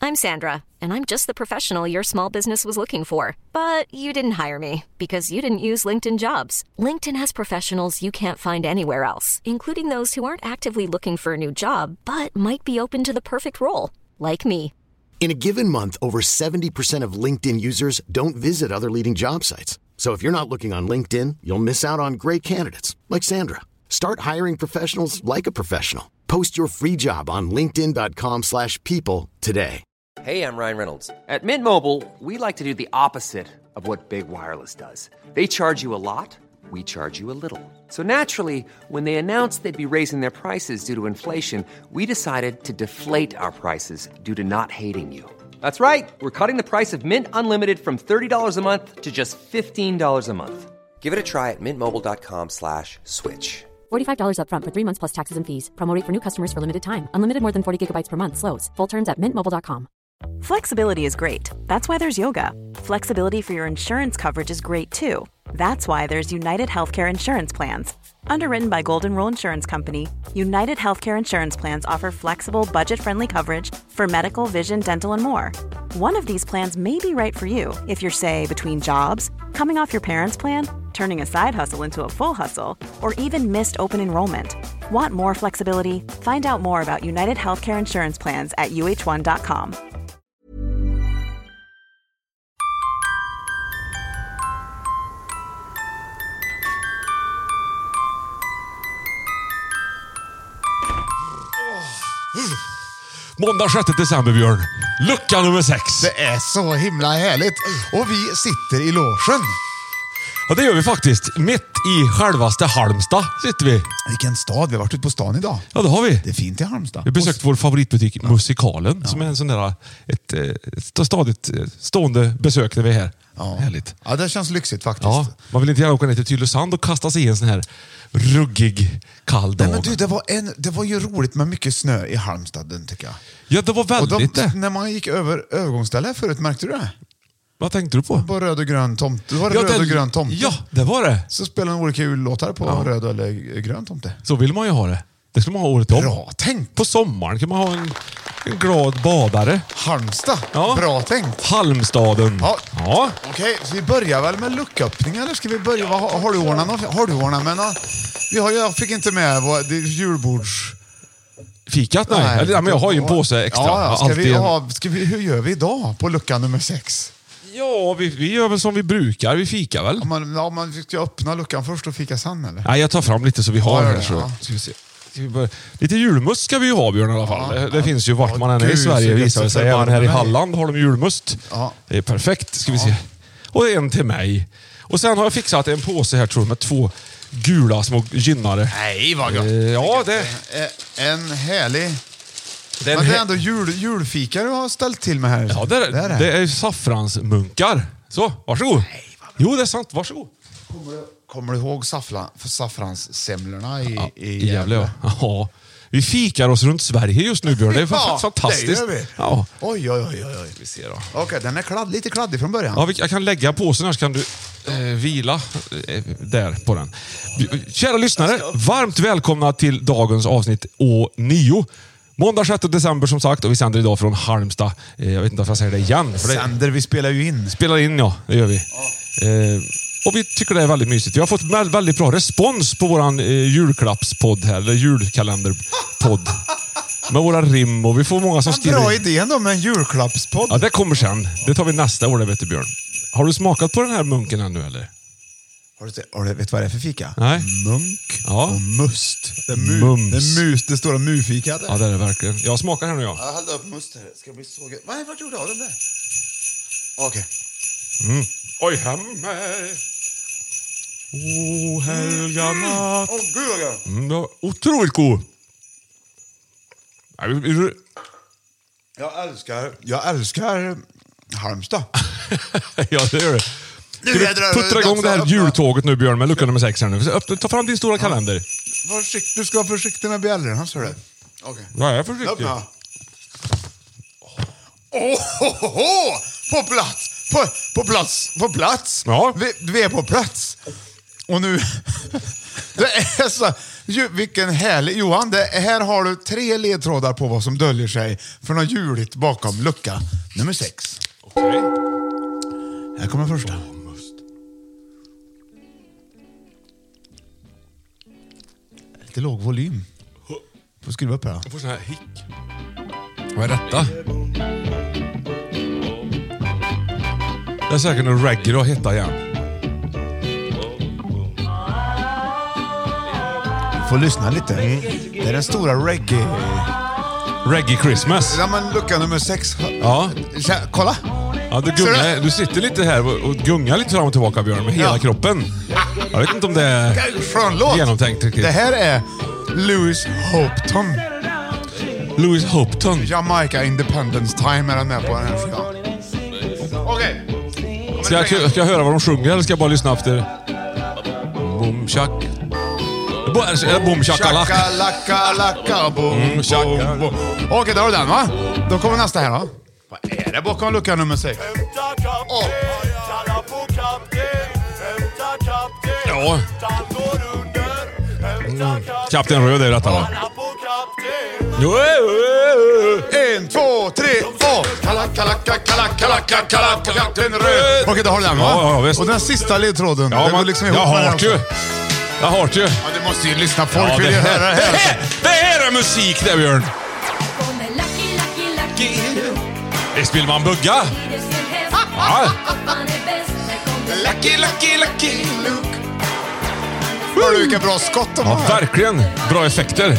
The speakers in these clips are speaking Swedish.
I'm Sandra, and I'm just the professional your small business was looking for. But you didn't hire me because you didn't use LinkedIn Jobs. LinkedIn has professionals you can't find anywhere else, including those who aren't actively looking for a new job, but might be open to the perfect role, like me. In a given month, over 70% of LinkedIn users don't visit other leading job sites. So if you're not looking on LinkedIn, you'll miss out on great candidates like Sandra. Start hiring professionals like a professional. Post your free job on linkedin.com/people today. Hey, I'm Ryan Reynolds. At Mint Mobile, we like to do the opposite of what Big Wireless does. They charge you a lot, we charge you a little. So naturally, when they announced they'd be raising their prices due to inflation, we decided to deflate our prices due to not hating you. That's right. We're cutting the price of Mint Unlimited from $30 a month to just $15 a month. Give it a try at mintmobile.com/switch. $45 up front for 3 months plus taxes and fees. Promo rate for new customers for limited time. Unlimited more than 40 gigabytes per month. Slows full terms at mintmobile.com. Flexibility is great. That's why there's yoga. Flexibility for your insurance coverage is great too. That's why there's United Healthcare Insurance Plans. Underwritten by Golden Rule Insurance Company, United Healthcare Insurance Plans offer flexible, budget-friendly coverage for medical, vision, dental, and more. One of these plans may be right for you if you're, say, between jobs, coming off your parents' plan, turning a side hustle into a full hustle, or even missed open enrollment. Want more flexibility? Find out more about United Healthcare Insurance Plans at uh1.com. Måndag 6 december, Björn. Lucka nummer 6. Det är så himla härligt. Och vi sitter i logen. Ja, det gör vi faktiskt. Mitt i självaste Halmstad sitter vi. Vilken stad. Vi har varit ute på stan idag. Ja, det har vi. Det är fint i Halmstad. Vi har besökt vår favoritbutik Musikalen, som är en sån där ett stadigt stående besök när vi är här. Ja. Härligt. Ja, det känns lyxigt faktiskt. Ja, man vill inte gärna åka ner till Tylösand och kasta sig i en sån här ruggig, kall dag. Nej, men du, det var ju roligt med mycket snö i Halmstad, tycker jag. Ja, det var väldigt det. När man gick över övergångsstället förut, märkte du det? Vad tänkte du på? På röd och grön tomte. Det var röd och grön tomte. Ja, det var det. Så spelade de olika jullåtar på röd eller grön tomte. Så vill man ju ha det. Det ska man ha året om. Bra tänkt. På sommaren kan man ha en glad badare. Halmstad. Ja. Bra tänkt. Halmstaden. Ja. Okej, så vi börjar väl med lucköppning, eller ska vi börja? Har du ordnat med något? Jag fick inte med julbords... Fikat? Nej. Men jag har ju en påse extra. Ja. Hur gör vi idag på lucka nummer 6? Ja, vi gör väl som vi brukar. Vi fikar väl? Man ska öppna luckan först och fika sen, eller? Nej, jag tar fram lite så vi har här. Så. Ska vi se. Lite julmust ska vi ju ha, Björn, i alla fall. Det finns ju vart man än är i Sverige, visar det sig. Även här i Halland har de julmust. Ja. Det är perfekt, ska vi se. Och en till mig. Och sen har jag fixat en påse här, tror jag, med 2 gula små gynnare. Nej, vad gott. Ja, det en härlig... Men det är ändå julfika du har ställt till med här. Ja, det är saffransmunkar. Så, varsågod. Nej, jo, det är sant. Varsågod. Kommer du ihåg saffranssemlorna i Gävle? Ja. Vi fikar oss runt Sverige just nu, Björn. Det är fantastiskt. Det gör vi. Ja. Oj. Vi ser då. Okej, den är lite kladdig från början. Ja, jag kan lägga påsen här så kan du vila där på den. Kära lyssnare, varmt välkomna till dagens avsnitt Å9. Måndag 6 december som sagt, och vi sänder idag från Halmstad. Jag vet inte om jag säger det igen. Vi spelar ju in. Spelar in, ja. Det gör vi. Och vi tycker det är väldigt mysigt. Vi har fått väldigt bra respons på våran julklappspodd här, eller julkalenderpodd. Med våra rim, och vi får många som skriver... Bra idé ändå med en julklappspodd. Ja, det kommer sen. Det tar vi nästa år, det vet du, Björn. Har du smakat på den här munken ännu, eller? Vet du vad det är för fika? Nej. Munk och must. Det stora mufikat. Ja, det är det verkligen. Jag smakar här nu, ja. Jag hällde upp must här. Ska bli så gött. Vad gjorde du av den där? Okej. Oj, hemme. Helga natt. Gud, det var otroligt god. Jag älskar Halmstad. Ja, det gör det. Ska vi puttra igång det här jultåget nu, Björn, med lucka nummer 6 här nu. Ta fram din stora kalender. Du ska vara försiktig med bjällrorna, så det. Okej. Ja, jag är försiktig. På plats! På plats! Ja. Vi är på plats. Och nu... Det är så... Vilken härlig... Johan, här har du 3 ledtrådar på vad som döljer sig för något juligt bakom lucka nummer 6. Okej. Här kommer första. Lite låg volym. Får skruva upp här. Jag får sån här hick. Vad är detta? Det är säkert en reggae att hitta igen. Får lyssna lite. Det är den stora reggae... Reggae Christmas. Ja, men lucka nummer 6. Ja. Kolla. Ja, du sitter lite här och gungar lite fram och tillbaka, Björn, med hela kroppen. Jag vet inte om det är genomtänkt riktigt. Det här är Louis Hopton. Louis Hopton. Jamaica Independence Time är han med på den här skivan. Okej. Ska jag höra vad de sjunger eller ska jag bara lyssna efter? Boom, shack. Boom, shackalak. Shackalaka, boom, boom. Okej, då har du den, va? Då kommer nästa här, då. Vad är det bakom lucka nummer 6? Ja. Kapten Röd är detta, va? 1, 2, 3, Kapten Röd. Okej, då har du den, va? Ja, visst. Och den sista ledtråden. Ja, går liksom ihop jag med den har ju. Jag har ju. Ja, du måste ju lyssna. Folk Ja, vill ju höra det här. Det här är musik det, Björn. Det vill man bugga. Ja. Lucky Luke. Hör du vilka bra skott de Ja, har? verkligen. Bra effekter.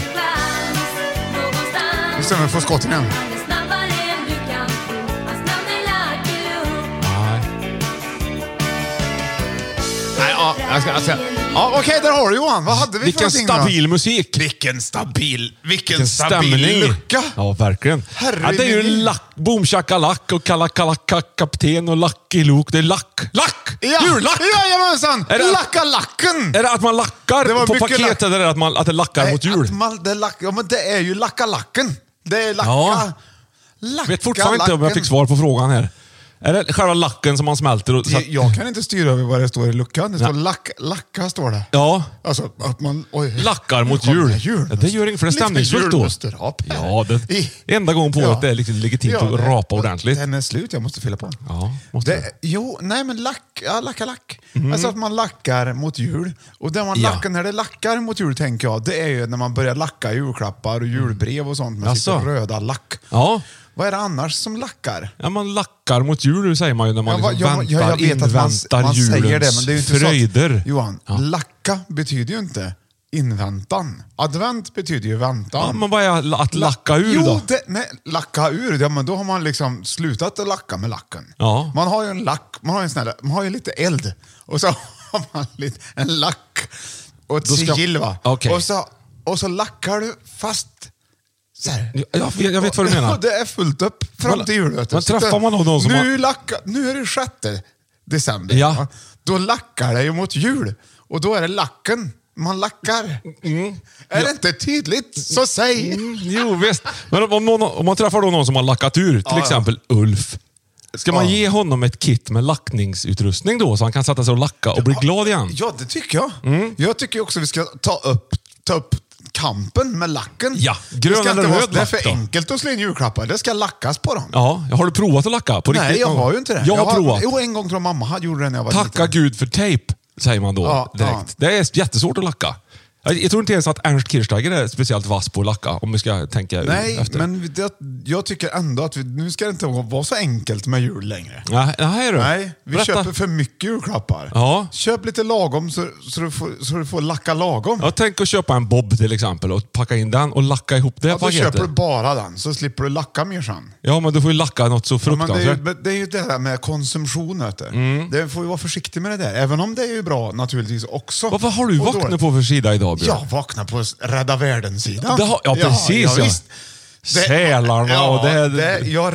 Vi ser om vi får skotten igen. Nej, ja, jag ska... Ja, okej, där har du, Johan. Vad hade vi Vilken för stabil musik. Vilken stabil Stämning. lucka. Ja, verkligen. Herregud. Ja, det är ju boom shakalak och kalakalaka kapten och Lucky Luke. Det är lack. Ja, Djurlack. Jajamensan. Är det- Lacken. Är det att man lackar Det var på mycket paketet eller är det att det lackar mot jul? Ja, men det är ju lacken. Det är lacka. Ja. Jag vet fortfarande inte om jag fick svar på frågan här. Är det själva lacken som man smälter? Och, Jag kan inte styra över vad det står i luckan. Det står lacka, står det. Ja. Alltså att man... Oj. Lackar mot Kommer jul. Ja, det gör inget för en stämningsfullt då. julmusterrap här. Ja, det enda gången på året det är lite legitimt att rapa ordentligt. Den är slut, jag måste fylla på. Ja, måste det, jo, nej men lack. Alltså att man lackar mot jul. Och där man lackar, när det lackar mot jul tänker jag, det är ju när man börjar lacka julklappar och julbrev och sånt med sitt röda lack. Ja. Vad är det annars som lackar? Ja, man lackar mot jul, säger man ju när man Jag vet att man säger det, men det är ju inte fröjder. så att, Johan, lacka betyder ju inte inväntan. Advent betyder ju väntan. Ja, men vad är att lacka ur då? Lacka ur, ja, men då har man liksom slutat att lacka med lacken. Ja. Man har ju en lack, man har ju lite eld. Och så har man en lack och ett sigill, va? Okay. Och så lackar du fast så här. Jag vet vad du menar. Och det är fullt upp fram till jul. Men träffar man någon som nu är det 6 december. Ja. Va? Då lackar det ju mot jul. Och då är det lacken. Man lackar. Är det inte tydligt? Så säg. Jo, visst. Men om man träffar då någon som har lackat ur, till exempel Ulf. Ska man ge honom ett kit med lackningsutrustning då, så han kan sätta sig och lacka och bli glad igen? Ja, det tycker jag. Jag tycker också vi ska ta upp kampen med lacken. Ja, grön eller röd lack. Det är för då? enkelt att slå in julklappar. Det ska lackas på dem. Ja, har du provat att lacka? På Nej, riktigt? jag har ju inte det. Jag har provat. Jo, en gång tror jag mamma gjorde det när jag var Tacka liten. Gud för tejp, säger man då direkt. Det är jättesvårt att lacka. Jag tror inte ens att Ernst Kirchsteiger är speciellt vass på att lacka, om vi ska tänka efter. Men jag tycker ändå att nu ska det inte vara så enkelt med jul längre. Nej, vi köper för mycket julklappar. Ja. Köp lite lagom så du får lacka lagom. Jag tänker att köpa en bob till exempel och packa in den och lacka ihop det Då paketet. köper du bara den, så slipper du lacka mer sen. Ja, men du får ju lacka något så fruktansvärt. Men det är ju det där med konsumtion. Det får ju vara försiktig med det där. Även om det är ju bra naturligtvis också. Vad har du vaknat på för sida idag, Björn? Jag vaknar på Rädda Världen-sidan. Ja, precis. Ja. Visst. Sälarna och jag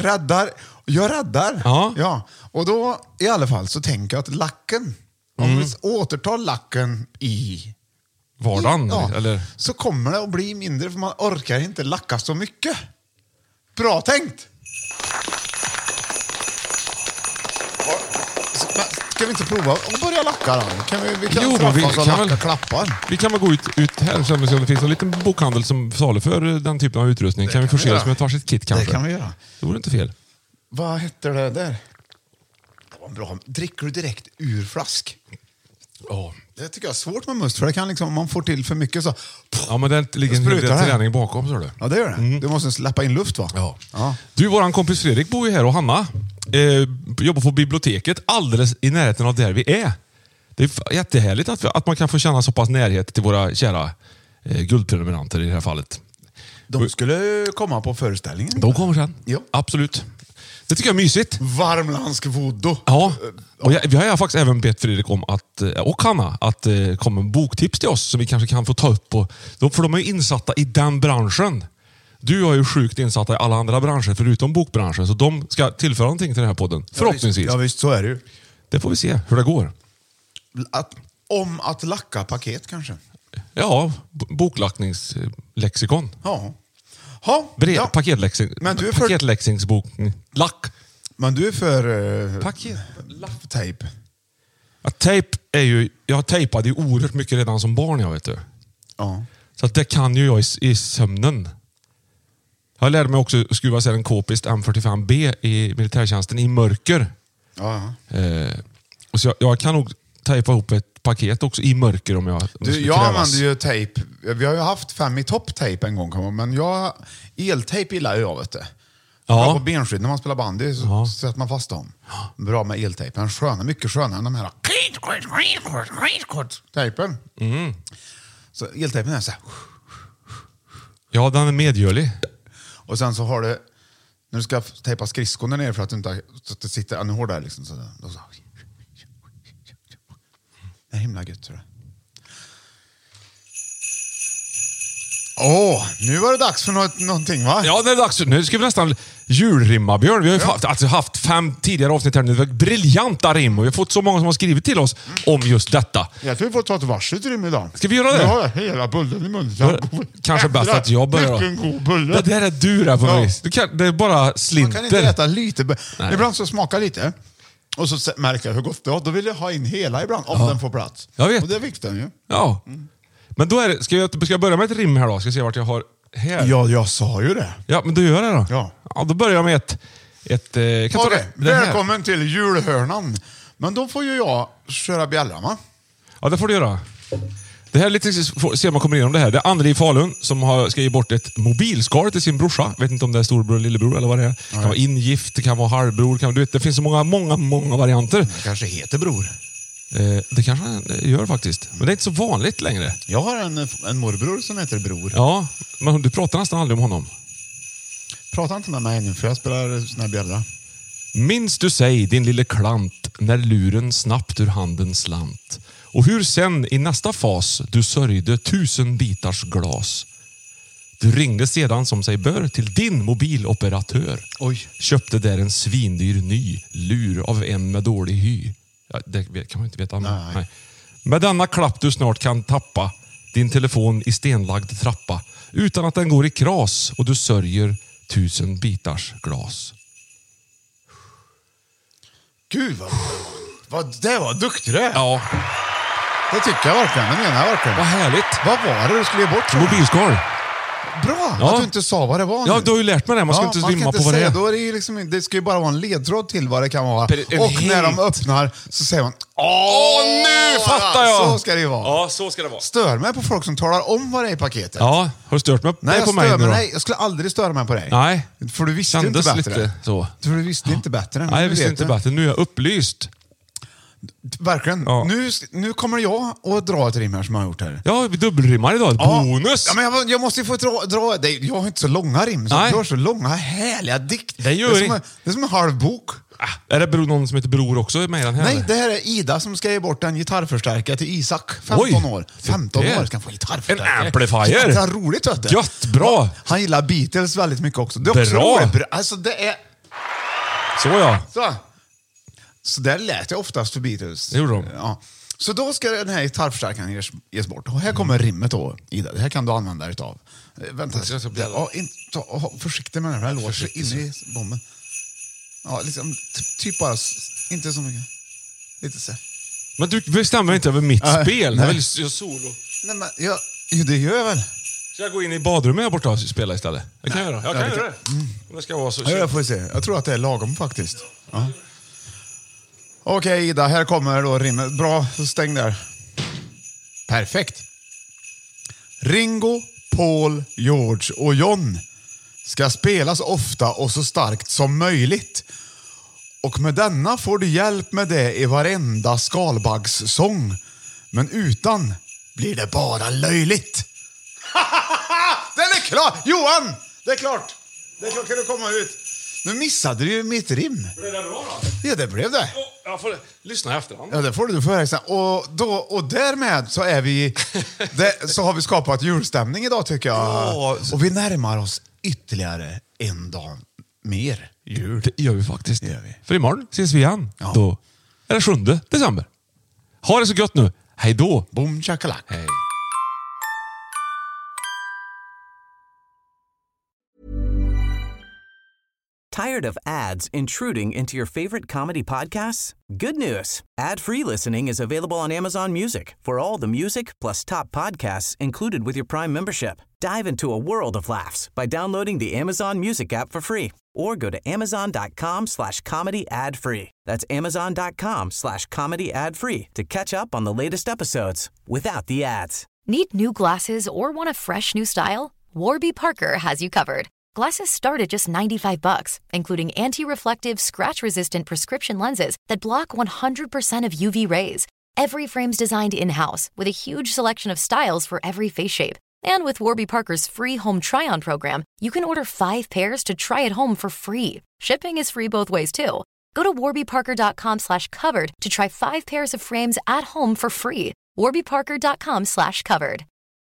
räddar. Ja. Och då i alla fall så tänker jag att lacken, om vi återtar lacken i vardagen, eller? så kommer det att bli mindre, för man orkar inte lacka så mycket. Bra tänkt! ska vi inte prova att börja lacka då? Vi kan Jo, träffas och lacka väl, klappar. vi kan väl gå ut här och se om det finns en liten bokhandel som salu för den typen av utrustning. Kan vi förse oss med ett varsitt kit kanske? Det kan vi göra. Det vore inte fel. Vad heter det där? Det var bra. Dricker du direkt ur flask? Ja. Det tycker jag är svårt med must, för det kan liksom, om man får till för mycket så... Ja, men det ligger en hel del träning bakom, så du. Ja, det gör det. Du måste släppa in luft, va? Ja. Du, våran kompis Fredrik bor ju här och Hanna jobbar på biblioteket alldeles i närheten av där vi är. Det är jättehärligt att man kan få känna så pass närhet till våra kära guldprenumeranter i det här fallet. De skulle komma på föreställningen. De kommer sen. Ja. Absolut. Det tycker jag är mysigt. Värmländsk voodoo. Ja, och vi har faktiskt även bett Fredrik om och Hanna att komma med boktips till oss som vi kanske kan få ta upp. För de är ju insatta i den branschen. Du är ju sjukt insatta i alla andra branscher förutom bokbranschen. Så de ska tillföra någonting till den här podden. Förhoppningsvis. Ja visst, så är det ju. Det får vi se hur det går. Om att lacka paket kanske. Ja, boklackningslexikon. Ja. Paketläxingsbok. Lack. Men du är för tejp. Ja, tejp är ju... Jag tejpade ju oerhört mycket redan som barn, jag vet du. Ja. Så att det kan ju jag i sömnen. Jag lärde mig också att skruva en K-pist M45B i militärtjänsten i mörker. Ja. Och så jag kan nog tejpa ihop ett paket också i mörker om jag... Jag använder ju tejp. Vi har ju haft 5 i topp-tejp en gång, men eltejp gillar jag, vet du. Bra på benskydd när man spelar bandy så sätter man fast dem. Bra med eltejp. Den sköna, mycket skönare än de här tejpen. Så eltejpen är så här. Ja, den är medgörlig. Och sen så har du, när du ska tejpa skridskon där nere för att du inte så att det sitter ännu hårdare liksom, så då så. Det är himla gött, tror jag. Nu var det dags för någonting, va? Ja, det är dags. Nu ska vi nästan julrimma, Björn. Vi har ju haft 5 tidigare avsnitt här nu. Det var briljanta rim och vi har fått så många som har skrivit till oss om just detta. Jag tror vi får ta ett varsitt rim idag. Ska vi göra det? Nu har jag hela bullen i munnen. Kanske bäst att jag börjar då. Vilken god bulle. Det där är du där på vis. Det är bara slinter. Man kan inte äta lite. Ibland så smakar lite. Och så märker jag hur gott det var. Då vill jag ha in hela ibland, om den får plats. Jag vet. Och det är vikten ju. Ja. Men då är det, ska jag börja med ett rim här då? Ska jag se vart jag har här. Ja, jag sa ju det. Ja, men du gör det då. Ja, då börjar jag med ett välkommen till julhörnan. Men då får ju jag köra bjällran, va? Ja, det får du göra. Det här är lite, se om man kommer igenom det här. Det är André i Falun som ska ge bort ett mobilskal till sin brorsa. Vet inte om det är storbror eller lillebror eller vad det är. Det kan vara ingift, det kan vara halvbror. Du vet, det finns så många varianter. Det kanske heter bror. Det kanske han gör faktiskt. Men det är inte så vanligt längre. Jag har en morbror som heter Bror. Ja, men du pratar nästan aldrig om honom. Prata inte med mig nu, för jag spelar sån här bjällra. Minns du sig, din lille klant, när luren snabbt ur handen slant? Och hur sen i nästa fas du sörjde 1000 bitars glas? Du ringde sedan som sig bör till din mobiloperatör. Oj. Köpte där en svindyr ny lur av en med dålig hy. Ja, det kan man inte veta. Nej. Med denna klapp du snart kan tappa din telefon i stenlagd trappa utan att den går i kras och du sörjer 1000 bitars glas. Gud vad det var duktig det. Ja. Det tycker jag verkligen. Det menar jag verkligen. Vad härligt. Vad var det du skulle ge bort? Mobilskal. Bra, ja. Att du inte sa vad det var. Ja, du har ju lärt mig det. Man ska inte rimma på vad det är. Då är det, liksom, det ska ju bara vara en ledtråd till vad det kan vara. Och när de öppnar så säger man nu fattar jag! Så ska det ju vara. Ja, så ska det vara. Stör mig på folk som talar om vad det är i paketet. Ja, har du stört mig på mig nu då? Nej, jag skulle aldrig störa mig på dig. Nej. För du visste inte bättre. Lite så. För du visste inte bättre. Nej, jag visste inte bättre. Nu är jag upplyst. Verkligen. Ja. Nu kommer jag att dra ett rim här som jag har gjort här. Ja, vi dubbelrimmar idag. Bonus! Ja, men jag måste ju få dra det. Jag har inte så långa rim. Så jag har så långa, härliga dikt. Det är som en halv bok. Är det någon som heter Bror också med i den här? Nej, det här är Ida som ska ge bort en gitarrförstärkare till Isak. 15 år. 15 år ska han få gitarrförstärkare. En amplifier! Det är roligt, vet du. Gött, bra! Han gillar Beatles väldigt mycket också. Det är också bra! Alltså, det är... Så ja. Så där lät jag oftast för Beatles. Det gjorde de. Ja. Så då ska den här gitarrförstärkaren ges bort. Och här kommer rimmet då, Ida. Det här kan du använda dig av. Vänta. Försiktig med den här låser in i bomben. Ja, liksom, typ bara, inte så mycket. Lite så. Men du bestämmer inte över mitt spel. Nej. Jag solo. Nej, men det gör jag väl. Ska jag gå in i badrummet här borta och spela istället? Jag kan göra det. Om det ska vara så. Ja, jag får se. Jag tror att det är lagom faktiskt. Ja. Okej, Ida, här kommer då rimmet. Bra, så stäng där. Perfekt. Ringo, Paul, George och John ska spelas ofta och så starkt som möjligt. Och med denna får du hjälp med det i varenda skalbaggssång. Men utan blir det bara löjligt. Den är klar! Johan! Det är klart. Det är klart, kan du komma ut. Nu missade du ju mitt rim. Blev det bra då? Ja, det blev det. Jag får lyssna i efterhand. Ja, det får du för exakt. Och därmed så är vi så har vi skapat julstämning idag tycker jag. Ja. Och vi närmar oss ytterligare en dag mer jul. Det gör vi faktiskt. Det gör vi. För imorgon ses vi igen. Ja. Då är det 7 december. Ha det så gött nu. Hej då. Boom chakalak. Hej. Tired of ads intruding into your favorite comedy podcasts? Good news. Ad-free listening is available on Amazon Music for all the music plus top podcasts included with your Prime membership. Dive into a world of laughs by downloading the Amazon Music app for free or go to amazon.com/comedy ad-free. That's amazon.com/comedy ad-free to catch up on the latest episodes without the ads. Need new glasses or want a fresh new style? Warby Parker has you covered. Glasses start at just $95, including anti-reflective, scratch-resistant prescription lenses that block 100% of UV rays. Every frame's designed in-house with a huge selection of styles for every face shape. And with Warby Parker's free home try-on program, you can order 5 pairs to try at home for free. Shipping is free both ways, too. Go to warbyparker.com/covered to try 5 pairs of frames at home for free. warbyparker.com/covered.